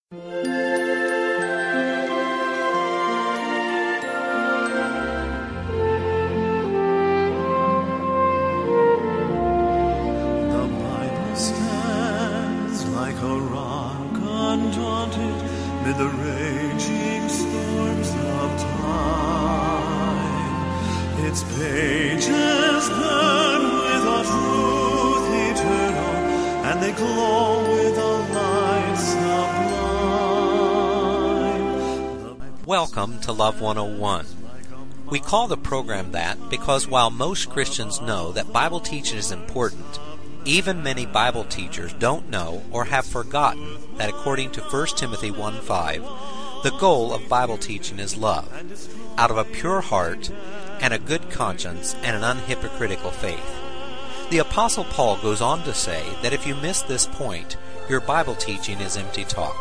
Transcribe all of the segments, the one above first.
Bible stands like a rock undaunted mid the raging storms of time. Its pages burn with a truth eternal, and they glow with a light sublime. Welcome to Love 101. We call the program that because while most Christians know that Bible teaching is important, even many Bible teachers don't know or have forgotten that according to 1 Timothy 1:5, the goal of Bible teaching is love, out of a pure heart and a good conscience and an unhypocritical faith. The Apostle Paul goes on to say that if you miss this point, your Bible teaching is empty talk.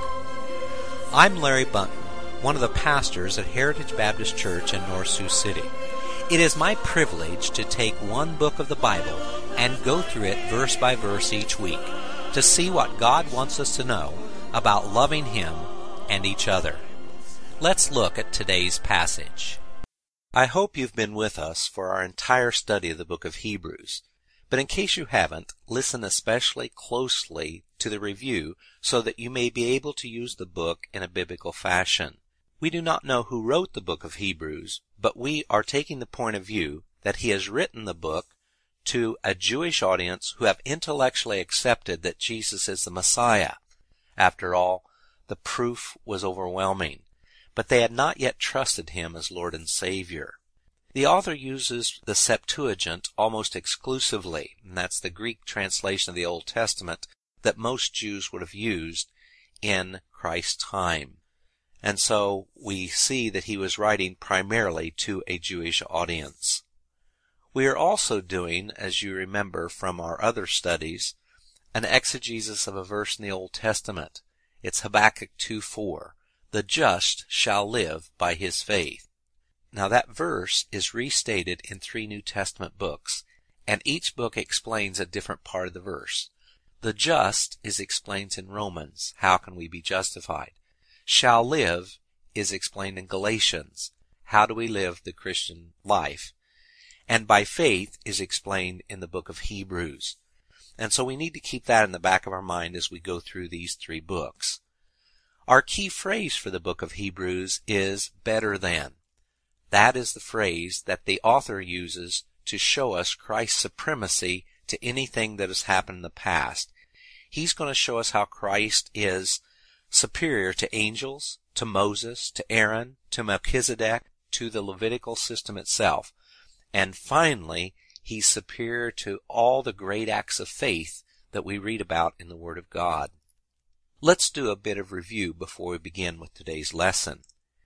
I'm Larry Bunton, one of the pastors at Heritage Baptist Church in North Sioux City. It is my privilege to take one book of the Bible and go through it verse by verse each week to see what God wants us to know about loving Him and each other. Let's look at today's passage. I hope you've been with us for our entire study of the book of Hebrews. But in case you haven't, listen especially closely to the review so that you may be able to use the book in a biblical fashion. We do not know who wrote the book of Hebrews, but we are taking the point of view that he has written the book to a Jewish audience who have intellectually accepted that Jesus is the Messiah. After all, the proof was overwhelming, but they had not yet trusted him as Lord and Savior. The author uses the Septuagint almost exclusively, and that's the Greek translation of the Old Testament that most Jews would have used in Christ's time. And so we see that he was writing primarily to a Jewish audience. We are also doing, as you remember from our other studies, an exegesis of a verse in the Old Testament. It's Habakkuk 2:4. The just shall live by his faith. Now that verse is restated in 3 New Testament books, and each book explains a different part of the verse. The just is explained in Romans. How can we be justified? Shall live is explained in Galatians. How do we live the Christian life? And by faith is explained in the book of Hebrews. And so we need to keep that in the back of our mind as we go through these 3 books. Our key phrase for the book of Hebrews is better than. That is the phrase that the author uses to show us Christ's supremacy to anything that has happened in the past. He's going to show us how Christ is superior to angels, to Moses, to Aaron, to Melchizedek, to the Levitical system itself. And finally, he's superior to all the great acts of faith that we read about in the Word of God. Let's do a bit of review before we begin with today's lesson.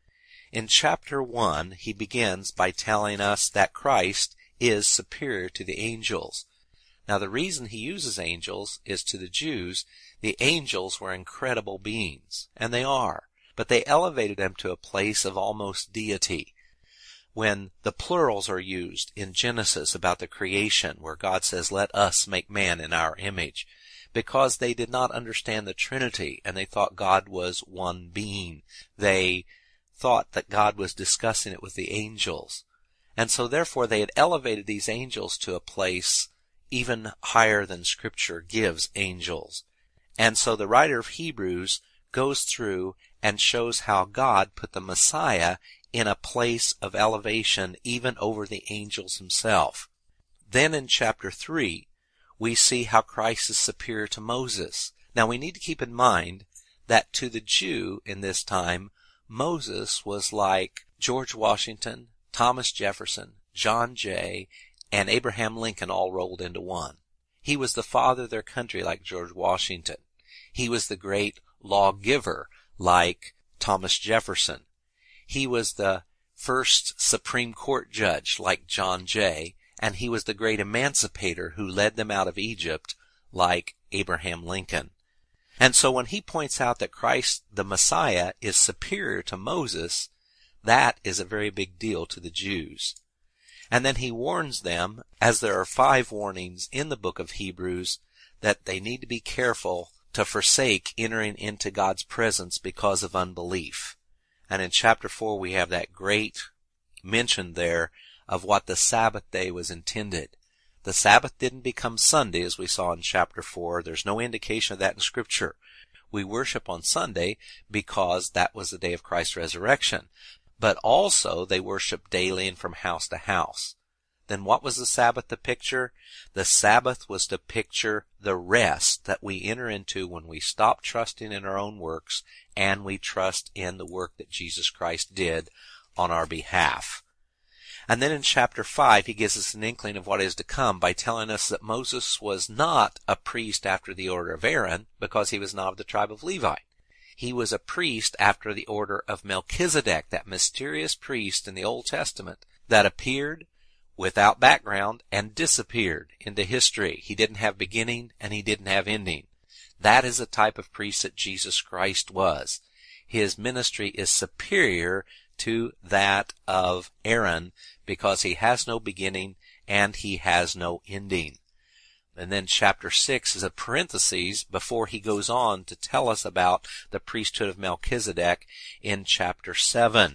In chapter 1, he begins by telling us that Christ is superior to the angels. Now the reason he uses angels is to the Jews, the angels were incredible beings, and they are, but they elevated them to a place of almost deity. When the plurals are used in Genesis about the creation, where God says, let us make man in our image, because they did not understand the Trinity, and they thought God was one being. They thought that God was discussing it with the angels. And so therefore they had elevated these angels to a place even higher than Scripture gives angels. And so the writer of Hebrews goes through and shows how God put the Messiah in a place of elevation even over the angels himself. Then in chapter 3, we see how Christ is superior to Moses. Now we need to keep in mind that to the Jew in this time, Moses was like George Washington, Thomas Jefferson, John Jay, and Abraham Lincoln all rolled into one. He was the father of their country like George Washington. He was the great lawgiver like Thomas Jefferson. He was the first Supreme Court judge like John Jay, and he was the great emancipator who led them out of Egypt like Abraham Lincoln. And so when he points out that Christ, the Messiah, is superior to Moses, that is a very big deal to the Jews. And then he warns them, as there are 5 warnings in the book of Hebrews, that they need to be careful to forsake entering into God's presence because of unbelief. And in chapter 4 we have that great mention there of what the Sabbath day was intended. The Sabbath didn't become Sunday as we saw in chapter 4. There's no indication of that in Scripture. We worship on Sunday because that was the day of Christ's resurrection. But also they worship daily and from house to house. Then what was the Sabbath to picture? The Sabbath was to picture the rest that we enter into when we stop trusting in our own works and we trust in the work that Jesus Christ did on our behalf. And then in chapter 5, he gives us an inkling of what is to come by telling us that Moses was not a priest after the order of Aaron because he was not of the tribe of Levi. He was a priest after the order of Melchizedek, that mysterious priest in the Old Testament that appeared without background and disappeared into history. He didn't have beginning and he didn't have ending. That is the type of priest that Jesus Christ was. His ministry is superior to that of Aaron because he has no beginning and he has no ending. And then chapter 6 is a parenthesis before he goes on to tell us about the priesthood of Melchizedek in chapter 7.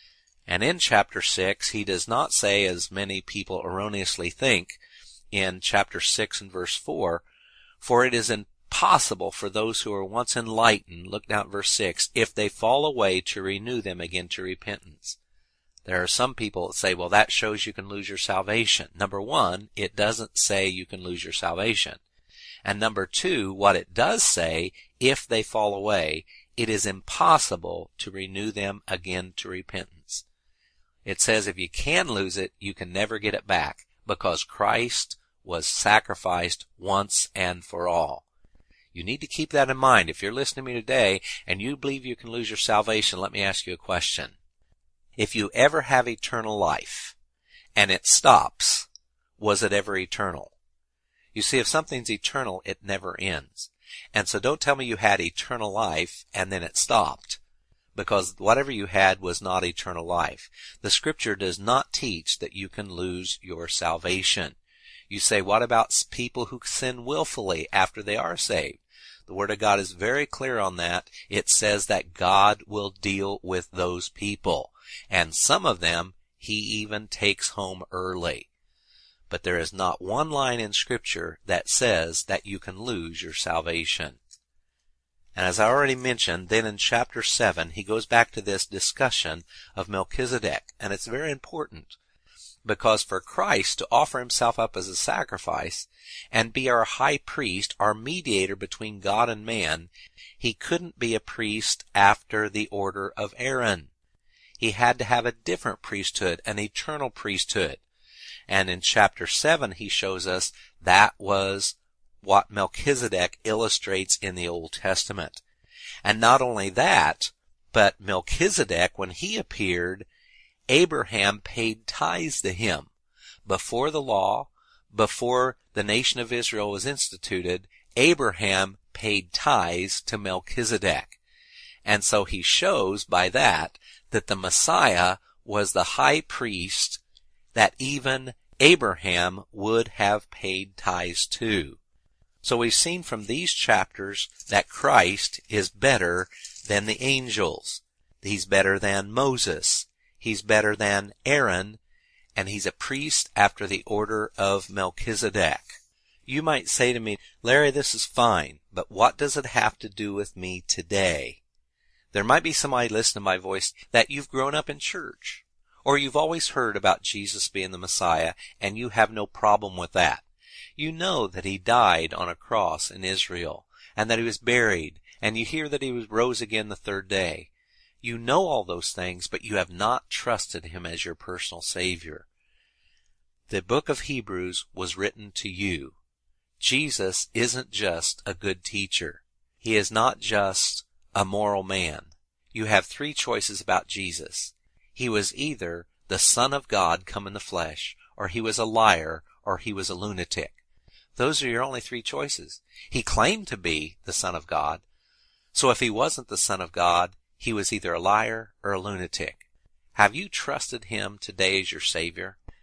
And in chapter 6, he does not say, as many people erroneously think, in chapter 6 and verse 4, for it is impossible for those who are once enlightened, look down at verse 6, if they fall away to renew them again to repentance. There are some people that say, well, that shows you can lose your salvation. Number one, it doesn't say you can lose your salvation. And number two, what it does say, if they fall away, it is impossible to renew them again to repentance. It says if you can lose it, you can never get it back because Christ was sacrificed once and for all. You need to keep that in mind. If you're listening to me today and you believe you can lose your salvation, let me ask you a question. If you ever have eternal life and it stops, was it ever eternal? You see, if something's eternal, it never ends. And so don't tell me you had eternal life and then it stopped, because whatever you had was not eternal life. The Scripture does not teach that you can lose your salvation. You say, what about people who sin willfully after they are saved? The Word of God is very clear on that. It says that God will deal with those people. And some of them He even takes home early. But there is not one line in Scripture that says that you can lose your salvation. And as I already mentioned, then in chapter 7, he goes back to this discussion of Melchizedek. And it's very important because for Christ to offer himself up as a sacrifice and be our high priest, our mediator between God and man, he couldn't be a priest after the order of Aaron. He had to have a different priesthood, an eternal priesthood. And in chapter 7, he shows us that was what Melchizedek illustrates in the Old Testament. And not only that, but Melchizedek, when he appeared, Abraham paid tithes to him. Before the law, before the nation of Israel was instituted, Abraham paid tithes to Melchizedek. And so he shows by that the Messiah was the high priest that even Abraham would have paid tithes to. So we've seen from these chapters that Christ is better than the angels. He's better than Moses. He's better than Aaron. And he's a priest after the order of Melchizedek. You might say to me, Larry, this is fine, but what does it have to do with me today? There might be somebody listening to my voice that you've grown up in church, or you've always heard about Jesus being the Messiah, and you have no problem with that. You know that he died on a cross in Israel, and that he was buried, and you hear that he rose again the third day. You know all those things, but you have not trusted him as your personal Savior. The book of Hebrews was written to you. Jesus isn't just a good teacher. He is not just a moral man. You have three choices about Jesus. He was either the Son of God come in the flesh, or he was a liar, or he was a lunatic. Those are your only three choices. He claimed to be the Son of God. So if he wasn't the Son of God, he was either a liar or a lunatic. Have you trusted him today as your Savior?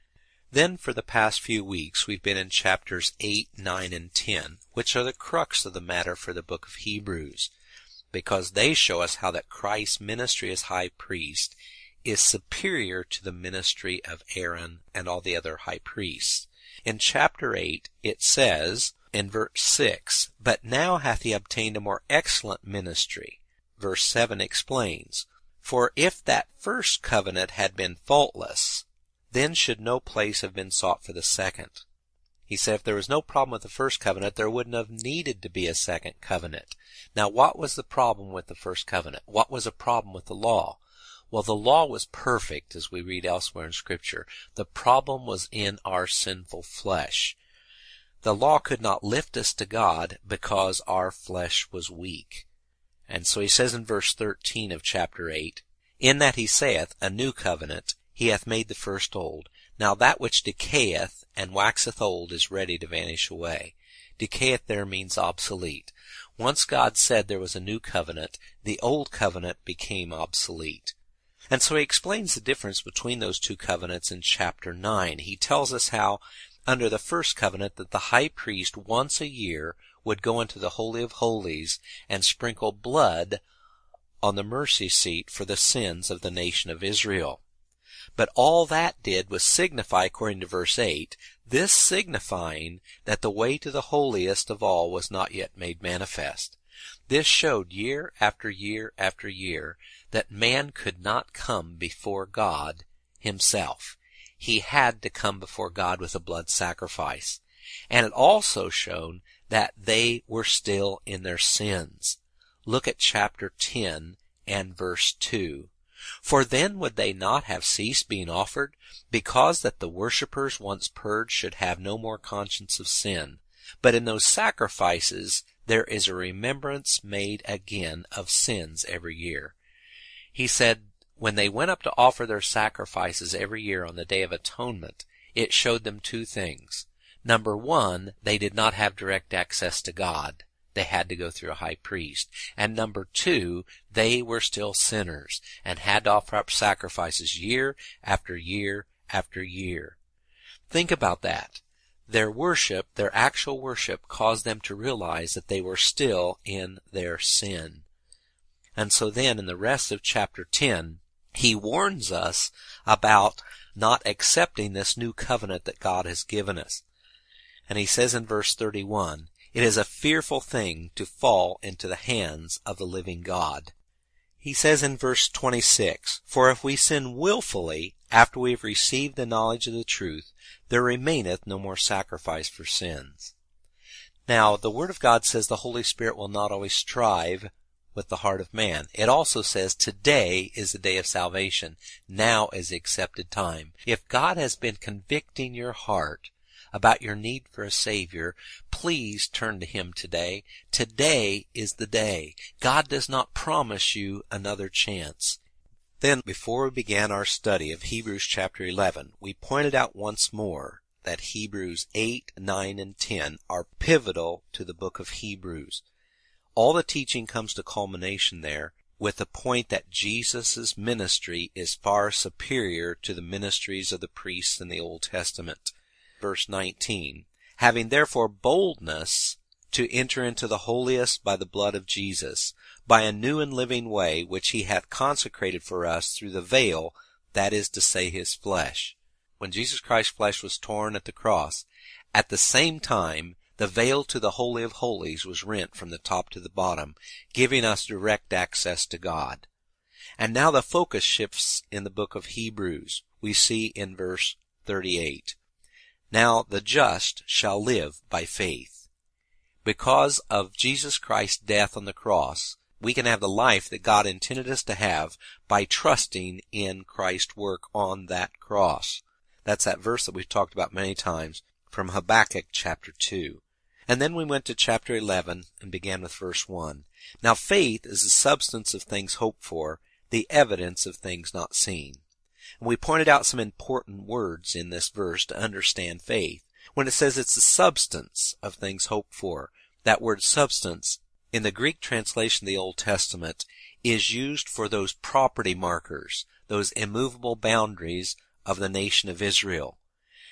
Then for the past few weeks we've been in chapters 8, 9, and 10, which are the crux of the matter for the book of Hebrews, because they show us how that Christ's ministry as high priest is superior to the ministry of Aaron and all the other high priests. In chapter 8 it says, in verse 6, "But now hath he obtained a more excellent ministry." Verse 7 explains, "For if that first covenant had been faultless, then should no place have been sought for the second." He said if there was no problem with the first covenant, there wouldn't have needed to be a second covenant. Now what was the problem with the first covenant? What was a problem with the law? Well, the law was perfect, as we read elsewhere in Scripture. The problem was in our sinful flesh. The law could not lift us to God because our flesh was weak. And so he says in verse 13 of chapter 8, "In that he saith, a new covenant, he hath made the first old. Now that which decayeth and waxeth old is ready to vanish away." Decayeth there means obsolete. Once God said there was a new covenant, the old covenant became obsolete. And so he explains the difference between those two covenants in chapter 9. He tells us how, under the first covenant, that the high priest once a year would go into the Holy of Holies and sprinkle blood on the mercy seat for the sins of the nation of Israel. But all that did was signify, according to verse 8, this signifying that the way to the holiest of all was not yet made manifest. This showed year after year after year that man could not come before God himself. He had to come before God with a blood sacrifice. And it also showed that they were still in their sins. Look at chapter 10 and verse 2. "For then would they not have ceased being offered, because that the worshippers once purged should have no more conscience of sin. But in those sacrifices there is a remembrance made again of sins every year." He said when they went up to offer their sacrifices every year on the Day of Atonement, it showed them two things. Number one, they did not have direct access to God. They had to go through a high priest. And number two, they were still sinners and had to offer up sacrifices year after year after year. Think about that. Their worship, their actual worship, caused them to realize that they were still in their sin. And so then in the rest of chapter 10, he warns us about not accepting this new covenant that God has given us. And he says in verse 31, "It is a fearful thing to fall into the hands of the living God." He says in verse 26, "For if we sin willfully after we have received the knowledge of the truth, there remaineth no more sacrifice for sins." Now, the Word of God says the Holy Spirit will not always strive with the heart of man. It also says today is the day of salvation. Now is the accepted time. If God has been convicting your heart about your need for a Savior, please turn to Him today. Today is the day. God does not promise you another chance. Then, before we began our study of Hebrews chapter 11, we pointed out once more that Hebrews 8, 9, and 10 are pivotal to the book of Hebrews. All the teaching comes to culmination there with the point that Jesus' ministry is far superior to the ministries of the priests in the Old Testament. Verse 19, "Having therefore boldness to enter into the holiest by the blood of Jesus, by a new and living way which he hath consecrated for us through the veil, that is to say, his flesh." When Jesus Christ's flesh was torn at the cross, at the same time the veil to the Holy of Holies was rent from the top to the bottom, giving us direct access to God. And now the focus shifts in the book of Hebrews. We see in verse 38, "Now the just shall live by faith." Because of Jesus Christ's death on the cross, we can have the life that God intended us to have by trusting in Christ's work on that cross. That's that verse that we've talked about many times from Habakkuk chapter 2. And then we went to chapter 11 and began with verse 1. "Now faith is the substance of things hoped for, the evidence of things not seen." And we pointed out some important words in this verse to understand faith. When it says it's the substance of things hoped for, that word substance in the Greek translation of the Old Testament is used for those property markers, those immovable boundaries of the nation of Israel.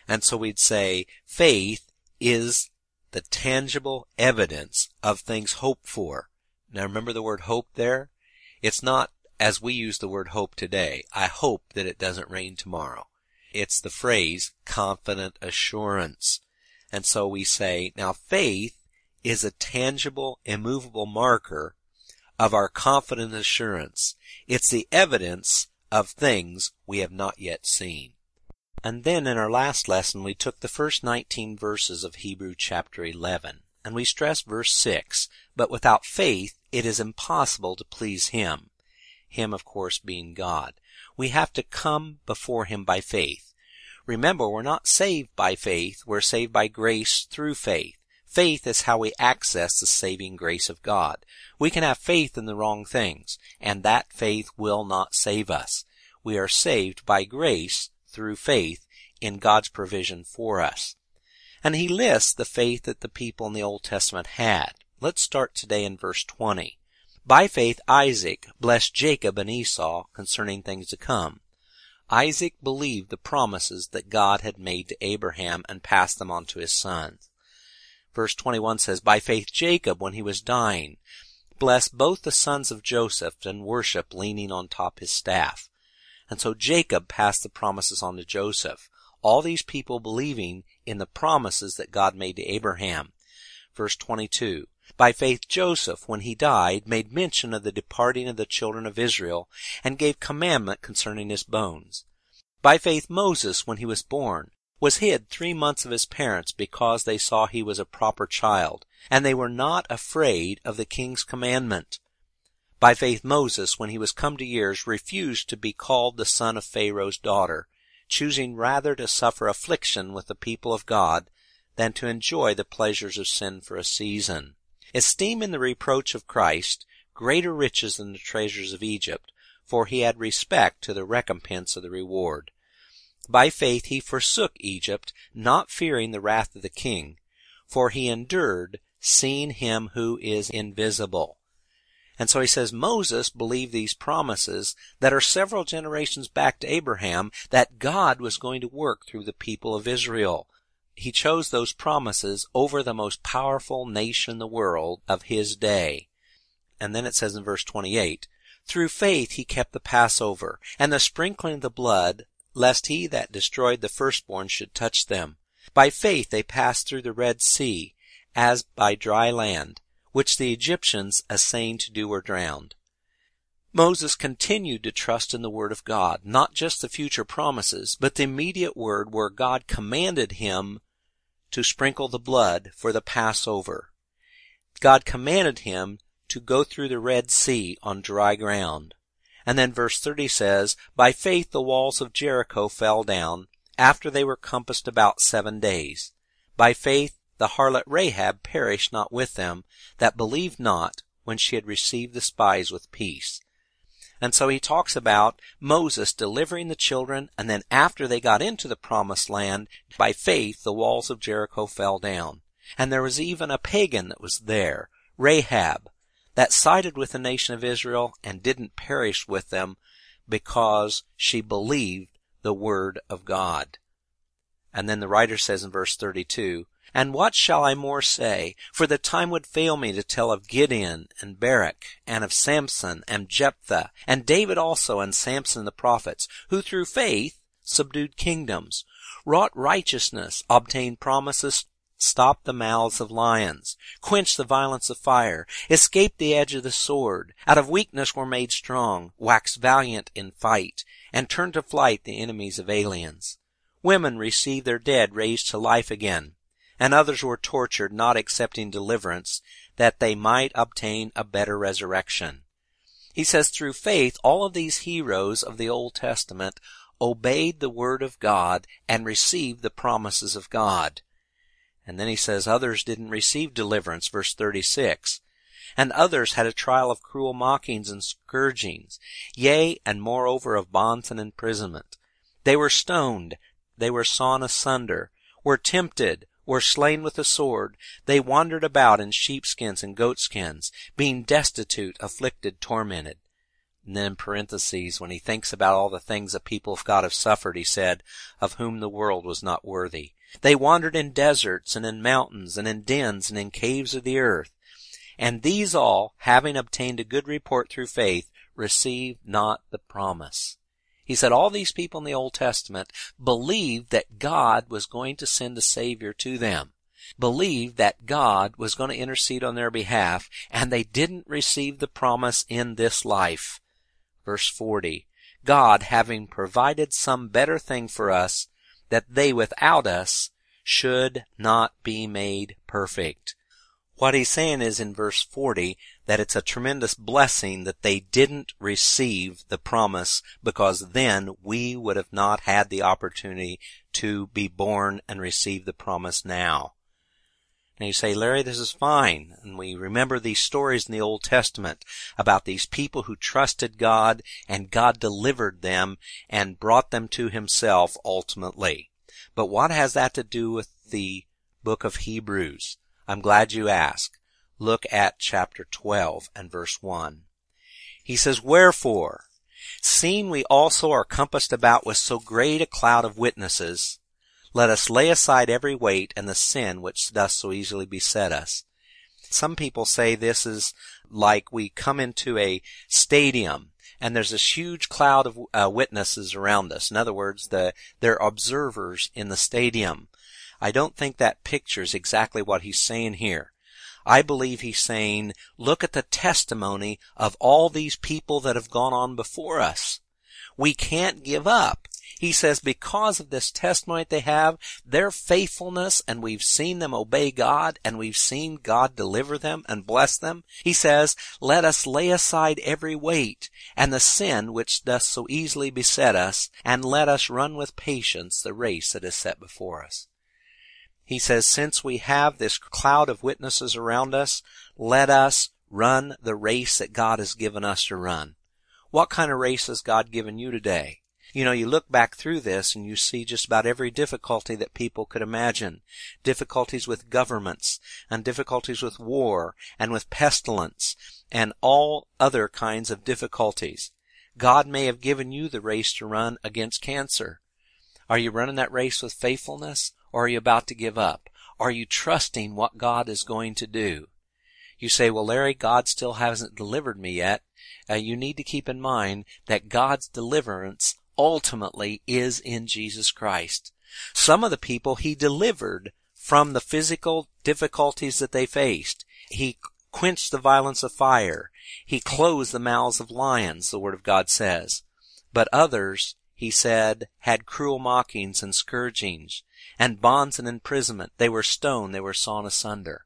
And so we'd say faith is the tangible evidence of things hoped for. Now remember the word hope there? It's not as we use the word hope today. I hope that it doesn't rain tomorrow. It's the phrase confident assurance. And so we say, now faith is a tangible, immovable marker of our confident assurance. It's the evidence of things we have not yet seen. And then in our last lesson we took the first 19 verses of Hebrews chapter 11, and we stressed verse 6, but without faith it is impossible to please Him. Him, of course, being God. We have to come before Him by faith. Remember, we're not saved by faith, we're saved by grace through faith. Faith is how we access the saving grace of God. We can have faith in the wrong things, and that faith will not save us. We are saved by grace through faith in God's provision for us. And He lists the faith that the people in the Old Testament had. Let's start today in verse 20. By faith Isaac blessed Jacob and Esau concerning things to come. Isaac believed the promises that God had made to Abraham and passed them on to his sons. Verse 21 says, by faith Jacob, when he was dying, blessed both the sons of Joseph and worshiped leaning on top his staff. And so Jacob passed the promises on to Joseph. All these people believing in the promises that God made to Abraham. Verse 22, by faith Joseph, when he died, made mention of the departing of the children of Israel, and gave commandment concerning his bones. By faith Moses, when he was born, was hid 3 months of his parents, because they saw he was a proper child, and they were not afraid of the king's commandment. By faith Moses, when he was come to years, refused to be called the son of Pharaoh's daughter, choosing rather to suffer affliction with the people of God than to enjoy the pleasures of sin for a season. Esteeming the reproach of Christ greater riches than the treasures of Egypt, for he had respect to the recompense of the reward. By faith he forsook Egypt, not fearing the wrath of the king, for he endured, seeing him who is invisible. And so he says Moses believed these promises that are several generations back to Abraham, that God was going to work through the people of Israel. He chose those promises over the most powerful nation in the world of his day. And then it says in verse 28, through faith he kept the Passover, and the sprinkling of the blood, lest he that destroyed the firstborn should touch them. By faith they passed through the Red Sea, as by dry land, which the Egyptians, essaying to do, were drowned. Moses continued to trust in the word of God, not just the future promises, but the immediate word where God commanded him to sprinkle the blood for the Passover. God commanded him to go through the Red Sea on dry ground. And then verse 30 says, by faith the walls of Jericho fell down, after they were compassed about 7 days. By faith the harlot Rahab perished not with them, that believed not, when she had received the spies with peace. And so he talks about Moses delivering the children, and then after they got into the promised land, by faith the walls of Jericho fell down. And there was even a pagan that was there, Rahab, that sided with the nation of Israel and didn't perish with them because she believed the word of God. And then the writer says in verse 32, and what shall I more say? For the time would fail me to tell of Gideon and Barak, and of Samson and Jephthah, and David also, and Samson the prophets, who through faith subdued kingdoms, wrought righteousness, obtained promises, stopped the mouths of lions, quenched the violence of fire, escaped the edge of the sword, out of weakness were made strong, waxed valiant in fight, and turned to flight the enemies of aliens. Women received their dead raised to life again, and others were tortured, not accepting deliverance, that they might obtain a better resurrection. He says through faith all of these heroes of the Old Testament obeyed the word of God and received the promises of God. And then he says others didn't receive deliverance, verse 36. And others had a trial of cruel mockings and scourgings, yea, and moreover of bonds and imprisonment. They were stoned, they were sawn asunder, were tempted, were slain with the sword. They wandered about in sheepskins and goatskins, being destitute, afflicted, tormented. And then in parentheses, when he thinks about all the things the people of God have suffered, he said, of whom the world was not worthy. They wandered in deserts and in mountains and in dens and in caves of the earth. And these all, having obtained a good report through faith, received not the promise. He said all these people in the Old Testament believed that God was going to send a Savior to them, believed that God was going to intercede on their behalf, and they didn't receive the promise in this life. Verse 40, God having provided some better thing for us, that they without us should not be made perfect. What he's saying is in verse 40 that it's a tremendous blessing that they didn't receive the promise, because then we would have not had the opportunity to be born and receive the promise now. And you say, Larry, this is fine. And we remember these stories in the Old Testament about these people who trusted God, and God delivered them and brought them to himself ultimately. But what has that to do with the book of Hebrews? I'm glad you asked. Look at chapter 12 and verse 1. He says, Wherefore, seeing we also are compassed about with so great a cloud of witnesses, let us lay aside every weight and the sin which doth so easily beset us. Some people say this is like we come into a stadium and there's this huge cloud of witnesses around us. In other words, they're observers in the stadium. I don't think that pictures exactly what he's saying here. I believe he's saying, look at the testimony of all these people that have gone on before us. We can't give up. He says because of this testimony they have, their faithfulness, and we've seen them obey God, and we've seen God deliver them and bless them. He says, let us lay aside every weight and the sin which doth so easily beset us, and let us run with patience the race that is set before us. He says, since we have this cloud of witnesses around us, let us run the race that God has given us to run. What kind of race has God given you today? You know, you look back through this and you see just about every difficulty that people could imagine. Difficulties with governments, and difficulties with war, and with pestilence, and all other kinds of difficulties. God may have given you the race to run against cancer. Are you running that race with faithfulness? Or are you about to give up? Are you trusting what God is going to do? You say, well, Larry, God still hasn't delivered me yet. You need to keep in mind that God's deliverance ultimately is in Jesus Christ. Some of the people he delivered from the physical difficulties that they faced. He quenched the violence of fire. He closed the mouths of lions, the Word of God says. But others, he said, had cruel mockings and scourgings, and bonds and imprisonment. They were stoned, they were sawn asunder.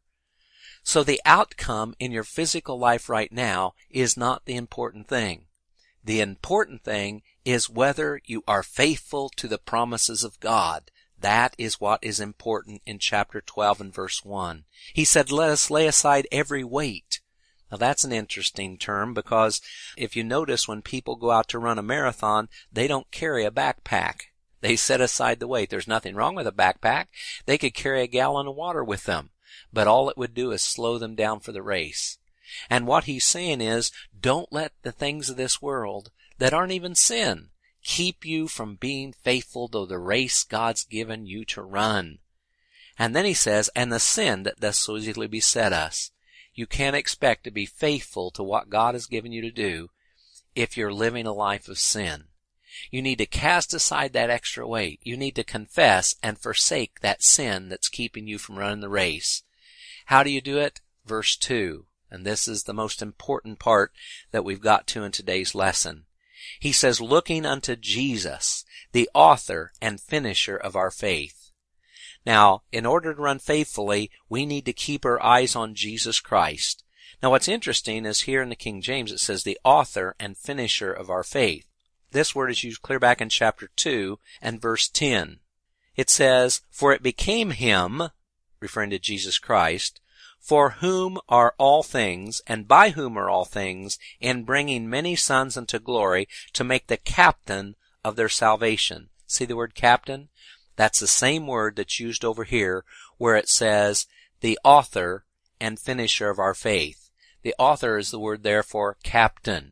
So the outcome in your physical life right now is not the important thing. The important thing is whether you are faithful to the promises of God. That is what is important in chapter 12 and verse 1. He said, let us lay aside every weight. Now that's an interesting term, because if you notice when people go out to run a marathon, they don't carry a backpack. They set aside the weight. There's nothing wrong with a backpack. They could carry a gallon of water with them, but all it would do is slow them down for the race. And what he's saying is, don't let the things of this world that aren't even sin keep you from being faithful to the race God's given you to run. And then he says, and the sin that does so easily beset us. You can't expect to be faithful to what God has given you to do if you're living a life of sin. You need to cast aside that extra weight. You need to confess and forsake that sin that's keeping you from running the race. How do you do it? Verse 2. And this is the most important part that we've got to in today's lesson. He says, looking unto Jesus, the author and finisher of our faith. Now, in order to run faithfully, we need to keep our eyes on Jesus Christ. Now, what's interesting is here in the King James it says the author and finisher of our faith. This word is used clear back in chapter 2 and verse 10. It says, for it became him, referring to Jesus Christ, for whom are all things, and by whom are all things, in bringing many sons unto glory, to make the captain of their salvation. See the word captain? That's the same word that's used over here, where it says, the author and finisher of our faith. The author is the word there for captain.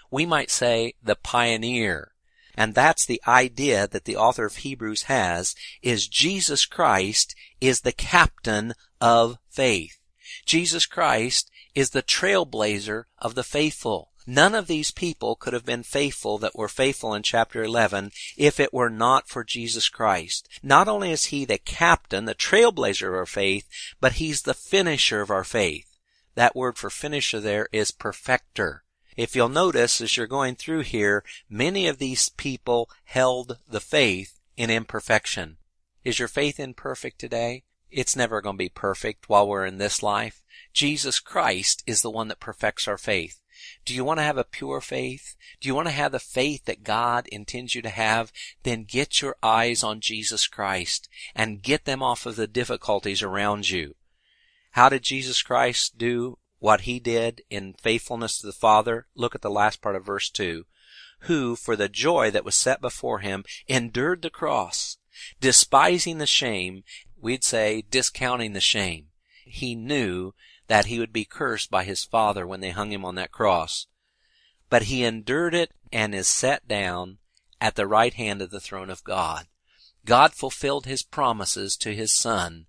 We might say the pioneer. And that's the idea that the author of Hebrews has, is Jesus Christ is the captain of faith. Jesus Christ is the trailblazer of the faithful. None of these people could have been faithful that were faithful in chapter 11 if it were not for Jesus Christ. Not only is He the captain, the trailblazer of our faith, but He's the finisher of our faith. That word for finisher there is perfecter. If you'll notice, as you're going through here, many of these people held the faith in imperfection. Is your faith imperfect today? It's never going to be perfect while we're in this life. Jesus Christ is the one that perfects our faith. Do you want to have a pure faith? Do you want to have the faith that God intends you to have? Then get your eyes on Jesus Christ and get them off of the difficulties around you. How did Jesus Christ do what He did in faithfulness to the Father? Look at the last part of verse 2. Who, for the joy that was set before Him, endured the cross, despising the shame, we'd say discounting the shame. He knew that He would be cursed by His Father when they hung Him on that cross. But He endured it and is set down at the right hand of the throne of God. God fulfilled His promises to His Son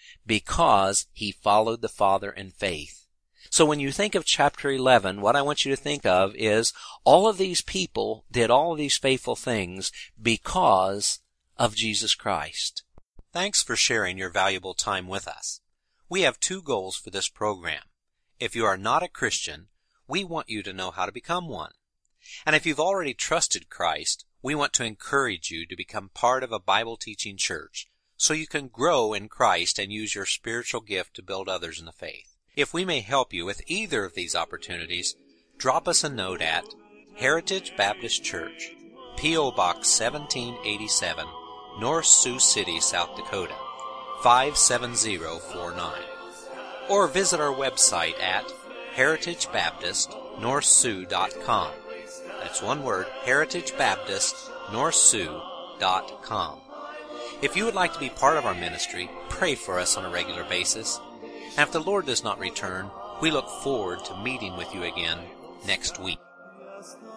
because He followed the Father in faith. So when you think of chapter 11, what I want you to think of is all of these people did all of these faithful things because of Jesus Christ. Thanks for sharing your valuable time with us. We have two goals for this program. If you are not a Christian, we want you to know how to become one. And if you've already trusted Christ, we want to encourage you to become part of a Bible-teaching church so you can grow in Christ and use your spiritual gift to build others in the faith. If we may help you with either of these opportunities, drop us a note at Heritage Baptist Church, P.O. Box 1787, North Sioux City, South Dakota, 57049. Or visit our website at heritagebaptistnorthsioux.com. That's one word, heritagebaptistnorthsioux.com. If you would like to be part of our ministry, pray for us on a regular basis. And if the Lord does not return, we look forward to meeting with you again next week.